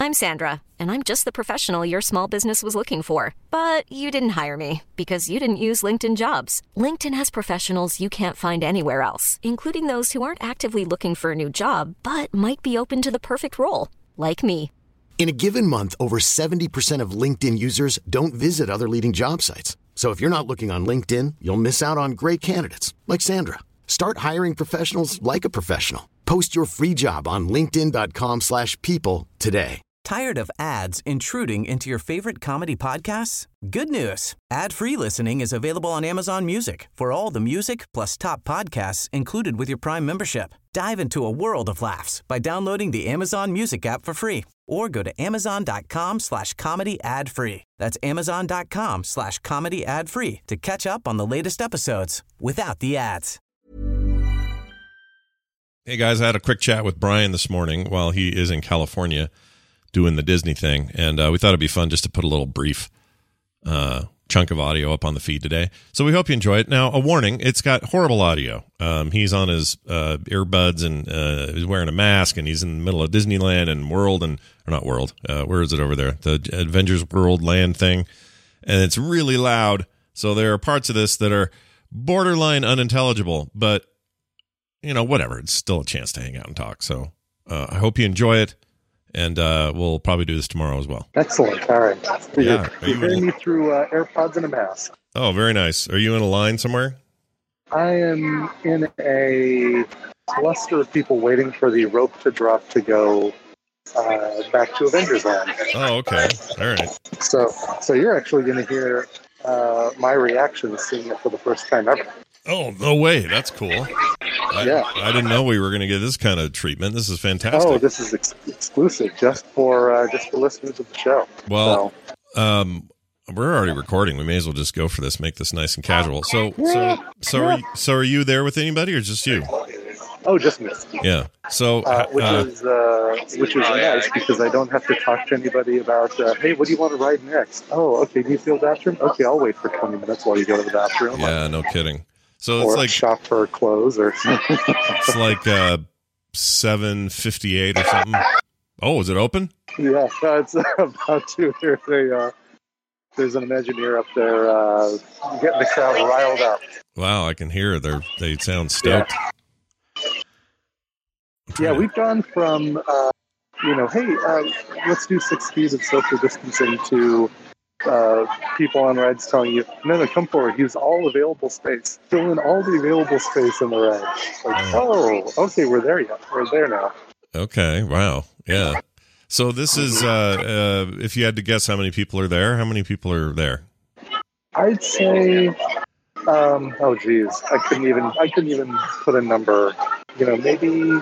I'm Sandra, and I'm just the professional your small business was looking for. But you didn't hire me because you didn't use LinkedIn Jobs. LinkedIn has professionals you can't find anywhere else, including those who aren't actively looking for a new job, but might be open to the perfect role, like me. In a given month, over 70% of LinkedIn users don't visit other leading job sites. So if you're not looking on LinkedIn, you'll miss out on great candidates like Sandra. Start hiring professionals like a professional. Post your free job on linkedin.com/people today. Tired of ads intruding into your favorite comedy podcasts? Good news. Ad-free listening is available on Amazon Music for all the music plus top podcasts included with your Prime membership. Dive into a world of laughs by downloading the Amazon Music app for free or go to amazon.com/comedy ad-free. That's amazon.com/comedy ad-free to catch up on the latest episodes without the ads. Hey guys, I had a quick chat with Brian this morning while he is in California doing the Disney thing, and we thought it'd be fun just to put a little brief chunk of audio up on the feed today. So we hope you enjoy it. Now, a warning, it's got horrible audio. He's on his earbuds and he's wearing a mask, and he's in the middle of Disneyland and World, or not World, where is it over there? The Avengers World Land thing. And it's really loud, so there are parts of this that are borderline unintelligible, but you know, whatever. It's still a chance to hang out and talk. So I hope you enjoy it, and we'll probably do this tomorrow as well. Excellent. All right. Yeah. You're hearing me through AirPods and a mask. Oh, very nice. Are you in a line somewhere? I am in a cluster of people waiting for the rope to drop to go back to Avengers Land. Oh, okay. All right. So you're actually going to hear my reaction seeing it for the first time ever. Oh, no way. That's cool. I didn't know we were going to get this kind of treatment. This is fantastic. Oh, this is exclusive just for listeners of the show. Well, we're already recording. We may as well just go for this, make this nice and casual. So are you there with anybody or just you? Oh, just me. Yeah. So which is nice because I don't have to talk to anybody about, hey, what do you want to ride next? Oh, okay. Do you feel bathroom? Okay, I'll wait for 20 minutes while you go to the bathroom. Yeah, no kidding. So or it's like shop for clothes or something. It's like 7:58 or something. Oh, is it open? Yeah, it's about to. There's an Imagineer up there getting the crowd riled up. Wow, I can hear they sound stoked. Yeah, we've gone from hey, let's do 6 feet of social distancing to people on rides telling you, no, come forward, use all available space, fill in all the available space in the ride. Like, okay, we're there yet. We're there now. Okay, wow, yeah. So this is, if you had to guess how many people are there, how many people are there? I'd say, I couldn't even put a number. Maybe.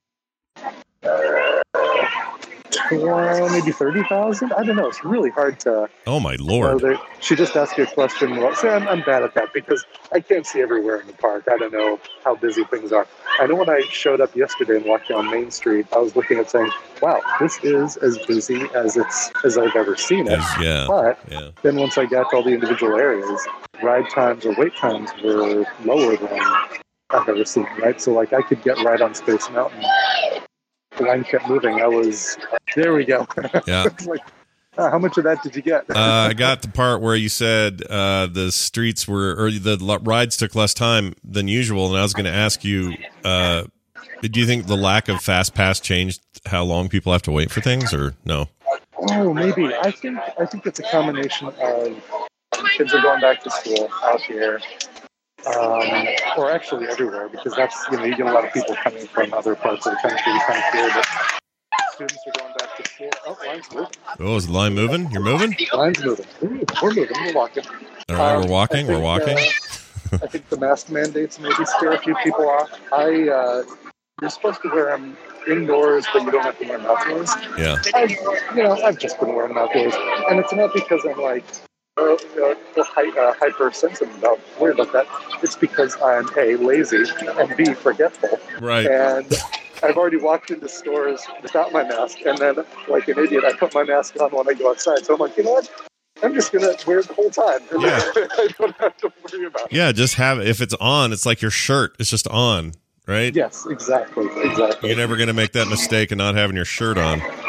Maybe 30,000. I don't know. It's really hard to. Oh my Lord! She just asked you a question. Well, see, I'm bad at that because I can't see everywhere in the park. I don't know how busy things are. I know when I showed up yesterday and walked down Main Street, I was looking at saying, "Wow, this is as busy as I've ever seen it." But then once I got to all the individual areas, ride times or wait times were lower than I've ever seen. Right, so like I could get right on Space Mountain. The line kept moving. There we go. Yeah. How much of that did you get? I got the part where you said the streets or the rides took less time than usual, and I was going to ask you, do you think the lack of Fast Pass changed how long people have to wait for things, or no? Oh, maybe. I think it's a combination of kids are going back to school out here. Or actually everywhere, because that's, you get a lot of people coming from other parts of the country to come here, but students are going back to school. Oh, line's moving. Oh, is the line moving? You're moving? Line's moving. We're moving. We're walking. All right, we're walking. We're walking. I think the mask mandates maybe scare a few people off. You're supposed to wear them indoors, but you don't have to wear mouth guards. Yeah. I've just been wearing mouth guards, and it's not because I'm like, hypersensitive about worried about that. It's because I'm A, lazy, and B, forgetful. Right. And I've already walked into stores without my mask, and then, like an idiot, I put my mask on when I go outside. So I'm like, you know what? I'm just going to wear it the whole time. Yeah. I don't have to worry about it. Yeah, just have it. If it's on, it's like your shirt. It's just on, right? Yes, exactly. You're never going to make that mistake of not having your shirt on.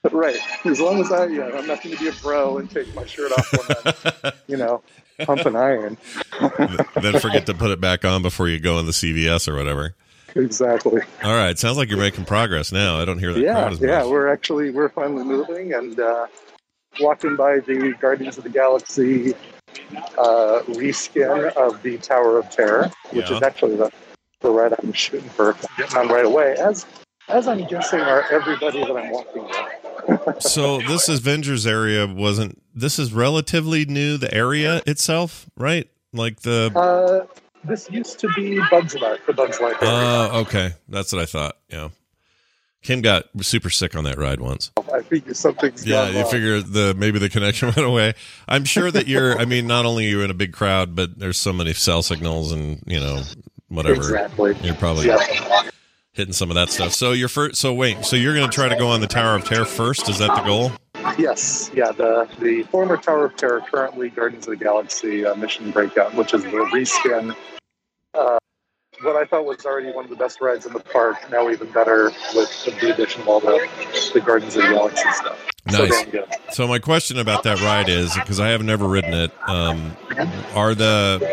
Right. As long as I'm not going to be a bro and take my shirt off when I'm, pumping iron. Then forget to put it back on before you go in the CVS or whatever. Exactly. All right. Sounds like you're making progress now. I don't hear that crowd as much. Yeah. We're finally moving and walking by the Guardians of the Galaxy reskin of the Tower of Terror, which is actually the ride I'm shooting for getting on right away, as I'm guessing are everybody that I'm walking with. So this Avengers area this is relatively new, the area itself, right? Like this used to be Bugs Life, the Bugs Life area. Oh, okay. That's what I thought. Yeah. Kim got super sick on that ride once. I figure something's gone you wrong. figure maybe the connection went away. I'm sure that not only are you in a big crowd, but there's so many cell signals and, whatever. Exactly. You're probably hitting some of that stuff. So you're going to try to go on the Tower of Terror first? Is that the goal? Yes. Yeah. The former Tower of Terror, currently Guardians of the Galaxy Mission Breakout, which is the reskin. What I thought was already one of the best rides in the park, now even better with the addition of all the Guardians of the Galaxy stuff. Nice. So damn good. So my question about that ride is, because I have never ridden it, are the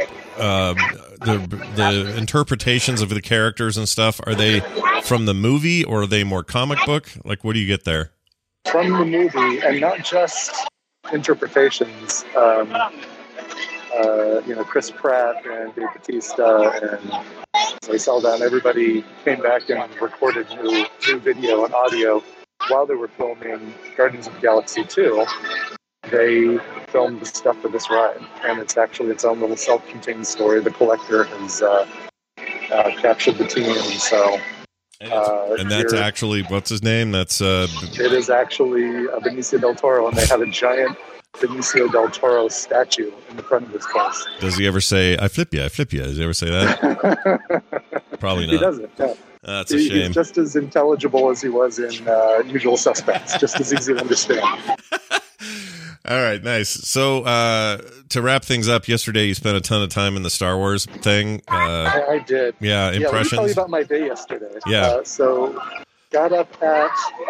interpretations of the characters and stuff, are they from the movie or are they more comic book? Like, what do you get there? From the movie, and not just interpretations. Chris Pratt and Dave Bautista and Zoe Saldana, everybody came back and recorded new video and audio while they were filming Guardians of the Galaxy 2. They filmed the stuff for this ride, and it's actually its own little self-contained story. The collector has captured the team, so... and that's actually, what's his name? That's it is actually Benicio del Toro, and they have a giant Benicio del Toro statue in the front of this place. Does he ever say, I flip you? Does he ever say that? Probably not. He doesn't, yeah. That's a shame. He's just as intelligible as he was in Usual Suspects, just as easy to understand. All right, nice. So to wrap things up, yesterday you spent a ton of time in the Star Wars thing. I did. Yeah, impressions? Yeah, let me tell you about my day yesterday. Yeah. So got up at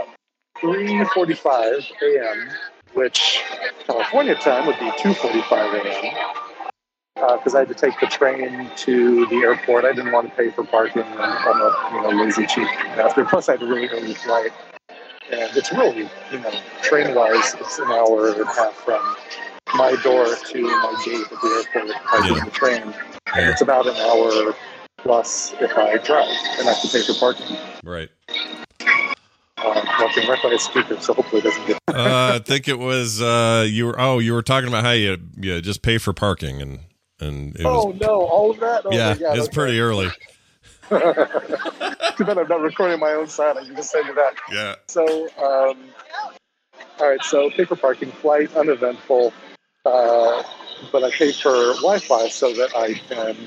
3:45 a.m., which California time would be 2:45 a.m., because I had to take the train to the airport. I didn't want to pay for parking. I'm a lazy cheap bastard. Plus, I had a really early flight. And it's really, train-wise, it's an hour and a half from my door to my gate at the airport if I take the train. And it's about an hour plus if I drive, and I have to pay for parking. Right. Walking right by a speaker, so hopefully it doesn't get... I think it was, you were talking about how you just pay for parking, and it was... no, all of that? Oh, yeah, God, it's pretty early. Too bad I'm not recording my own side. I can just say you that. Yeah. So, all right. So, pay for parking, flight, uneventful. But I pay for Wi-Fi so that I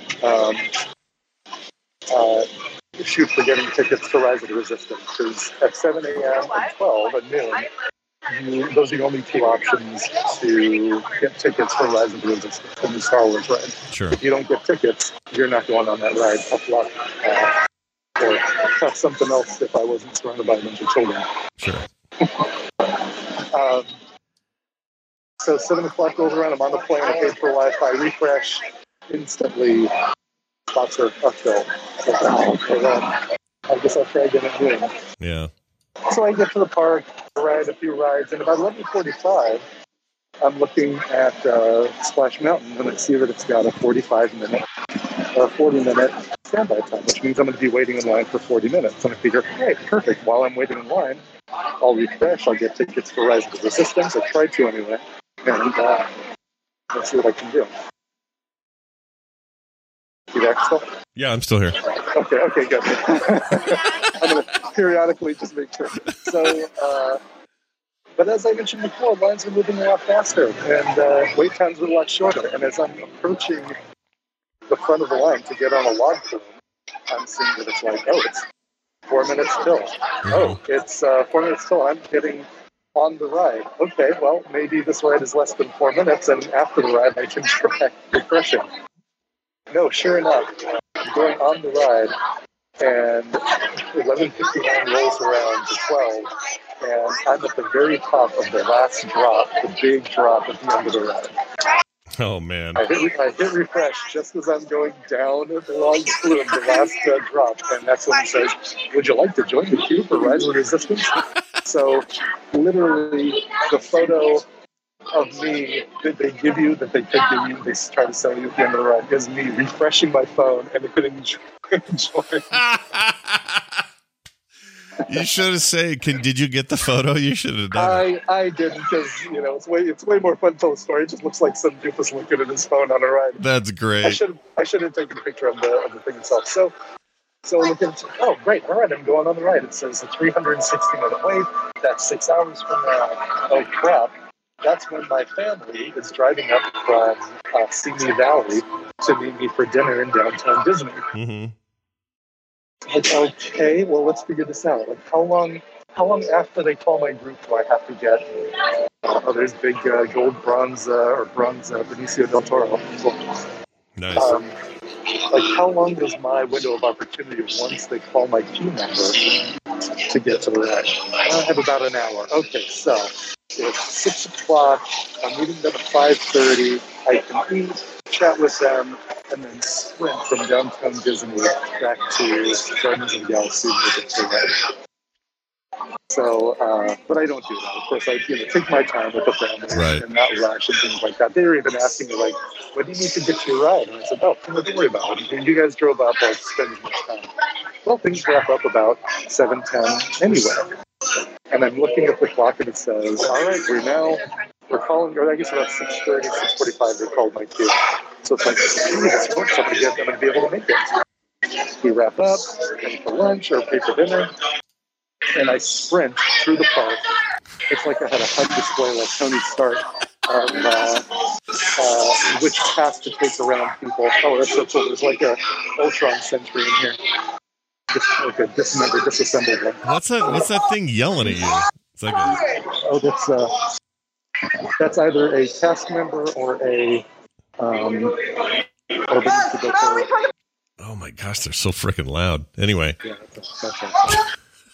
can shoot for getting tickets to Rise of the Resistance. Because at 7 a.m. and 12 at noon, those are the only two options to get tickets for Rise of the Resistance in the Star Wars ride. Sure. If you don't get tickets, you're not going on that ride. Tough luck. Or something else if I wasn't surrounded by a bunch of children. Sure. So 7 o'clock rolls around, I'm on the plane, I paid for Wi-Fi, refresh, instantly spots are filled. I guess I'll try again at noon. Yeah. So I get to the park, ride a few rides, and about 11:45, I'm looking at Splash Mountain, and I see that it's got a 40-minute standby time, which means I'm going to be waiting in line for 40 minutes. And I figure, hey, perfect. While I'm waiting in line, I'll refresh. I'll get tickets for Rise of the Resistance. I tried to anyway. And let's see what I can do. You there still? Yeah, I'm still here. Okay, good. I'm going to periodically just make sure. So, but as I mentioned before, lines are moving a lot faster, and wait times are a lot shorter. And as I'm approaching the front of the line to get on a log flume, I'm seeing that it's like, it's 4 minutes till. Oh, it's 4 minutes till. I'm getting on the ride. Okay, well, maybe this ride is less than 4 minutes, and after the ride, I can try refreshing. No, sure enough, I'm going on the ride, and 11:59 rolls around to 12, and I'm at the very top of the last drop, the big drop at the end of the ride. Oh, man. I hit refresh just as I'm going down the long flume, the last drop, and that's when it says, "Would you like to join the queue for Rise of Resistance?" So, literally, the photo of me that they give you, that they could give you, they try to sell you at the end of the ride, is me refreshing my phone and hitting join. You should have said, did you get the photo? You should have done it. I didn't, because it's way more fun to tell a story. It just looks like some doofus looking at his phone on a ride. That's great. I should have taken a picture of the thing itself. So looking, oh great, all right, I'm going on the ride. It says a 360-minute wait. That's 6 hours from now. Oh crap! That's when my family is driving up from Simi Valley to meet me for dinner in downtown Disney. Mm-hmm. Like, okay, well, let's figure this out. Like, how long after they call my group do I have to get? There's big gold bronze Benicio del Toro. Nice. Like, how long is my window of opportunity once they call my queue number to get to the ride? I have about an hour. Okay, so it's 6 o'clock. I'm meeting them at 5:30. I can eat, chat with them, and then sprint from downtown Disney back to Guardians of the Galaxy and make it to the ride. So, but I don't do that. Of course, I take my time with the family and not rush and things like that. They were even asking me, like, "What do you need to get to your ride?" And I said, "Oh, don't worry about it. You guys drove up, I'll spend as much time." Well, things wrap up about 7:10 anyway. And I'm looking at the clock and it says, "All right, we're calling," or I guess about 6:30, 6:45, they called my queue. So it's like, Jesus, once I'm going to be able to make it. We wrap up, pay for lunch or pay for dinner. And I sprint through the park. It's like I had a HUD display like Tony Stark of which path to take around people. Oh, that's so cool. There's like a Ultron sentry in here. Just like a disassembled one. What's that thing yelling at you? It's like that's either a cast member or a Benicio del Toro. Oh my gosh, they're so freaking loud. Anyway. Yeah, that's right.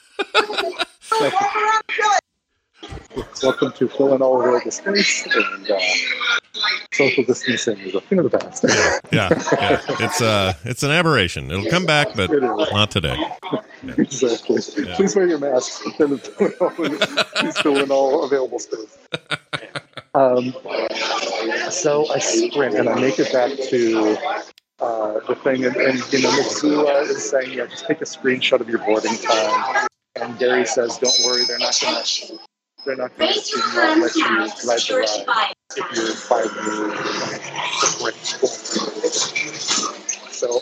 Welcome to filling all available space, and social distancing is a thing of the past. Yeah. It's an aberration. It'll come back, but not today. Yeah. Exactly. Yeah. Please wear your mask. Please fill in all available space. So I sprint and I make it back to the thing, and Mitsula is saying, "Yeah, just take a screenshot of your boarding time." And Gary says, "Don't worry, they're not going to let you ride the ride if you're 5 minutes." So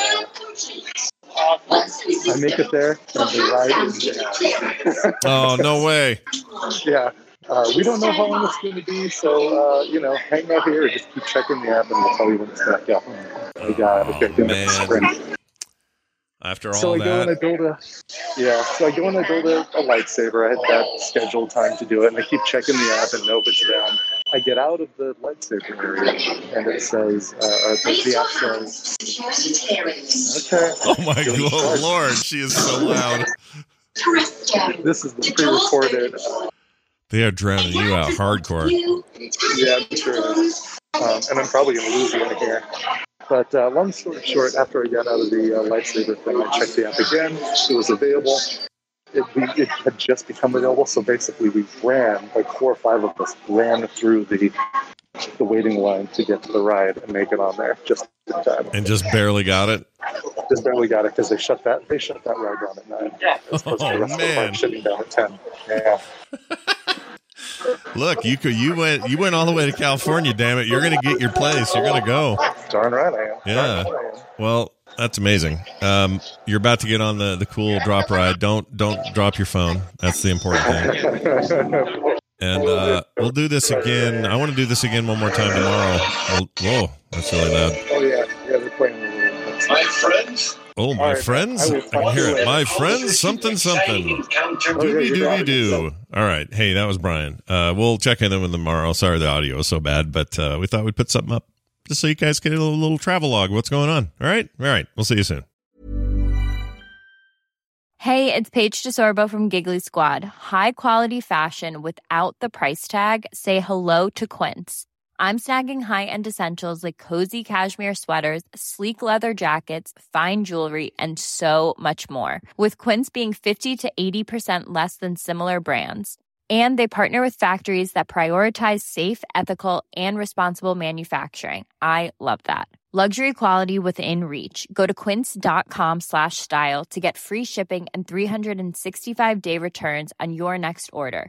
I make it there, and the ride is there. Oh, no way! Yeah, we don't know how long it's going to be, so hang out here and just keep checking the app, and we'll tell you when it's back up. We got a sprint. After all so I go and I build a lightsaber. I had that scheduled time to do it, and I keep checking the app, and nope, it's down. I get out of the lightsaber area, and it says, the app says, "Okay." Oh my Lord, she is so loud. This is the pre-recorded. They are drowning you out hardcore. Yeah, I'm sure. And I'm probably going to lose you in here. But long story short, after I got out of the lightsaber thing, I checked the app again. It was available. It had just become available. So basically, we ran, like 4 or 5 of us ran through the waiting line to get to the ride and make it on there just in time. And just barely got it? Just barely got it because they shut that ride down at 9. As opposed to the rest of the park shutting down at 10. Yeah. Look, you went all the way to California. Damn it, you're going to get your place. You're going to go. Darn right I am. Yeah. Well, that's amazing. You're about to get on the cool drop ride. Don't drop your phone. That's the important thing. And we'll do this again. I want to do this again one more time tomorrow. Whoa, that's really loud. Oh yeah, they're playing. My friends. Oh, my friends? I can hear it. My friends, something. Doobie-doo. All right. Hey, that was Brian. We'll check in with them tomorrow. Sorry the audio is so bad, but we thought we'd put something up just so you guys get a little travel log. What's going on? All right. We'll see you soon. Hey, it's Paige DeSorbo from Giggly Squad. High quality fashion without the price tag. Say hello to Quince. I'm snagging high-end essentials like cozy cashmere sweaters, sleek leather jackets, fine jewelry, and so much more. With Quince being 50 to 80% less than similar brands. And they partner with factories that prioritize safe, ethical, and responsible manufacturing. I love that. Luxury quality within reach. Go to quince.com/style to get free shipping and 365-day returns on your next order.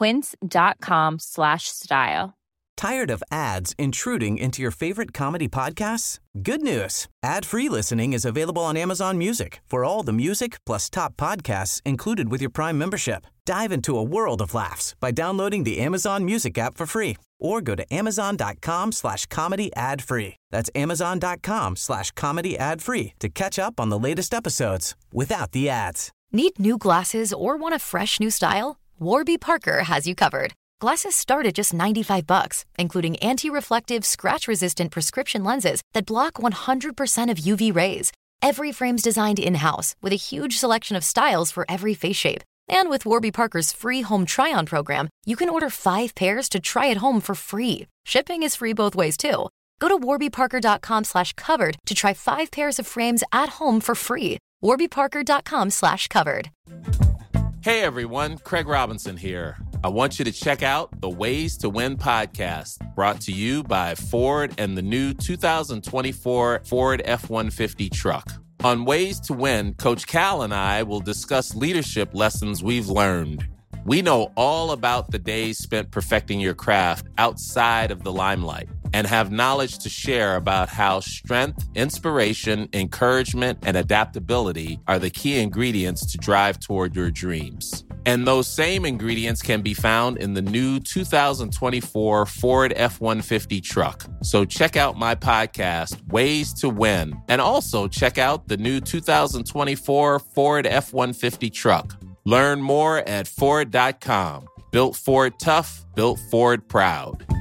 Quince.com/style. Tired of ads intruding into your favorite comedy podcasts? Good news. Ad-free listening is available on Amazon Music for all the music plus top podcasts included with your Prime membership. Dive into a world of laughs by downloading the Amazon Music app for free or go to amazon.com/comedy ad-free. That's amazon.com/comedy ad-free to catch up on the latest episodes without the ads. Need new glasses or want a fresh new style? Warby Parker has you covered. Glasses start at just $95, including anti-reflective, scratch-resistant prescription lenses that block 100% of UV rays. Every frame's designed in-house with a huge selection of styles for every face shape. And with Warby Parker's free home try-on program, you can order 5 pairs to try at home for free. Shipping is free both ways, too. Go to warbyparker.com/covered to try 5 pairs of frames at home for free. warbyparker.com/covered. Hey everyone, Craig Robinson here. I want you to check out the Ways to Win podcast, brought to you by Ford and the new 2024 Ford F-150 truck. On Ways to Win, Coach Cal and I will discuss leadership lessons we've learned. We know all about the days spent perfecting your craft outside of the limelight and have knowledge to share about how strength, inspiration, encouragement, and adaptability are the key ingredients to drive toward your dreams. And those same ingredients can be found in the new 2024 Ford F-150 truck. So check out my podcast, Ways to Win, and also check out the new 2024 Ford F-150 truck. Learn more at Ford.com. Built Ford tough, built Ford proud.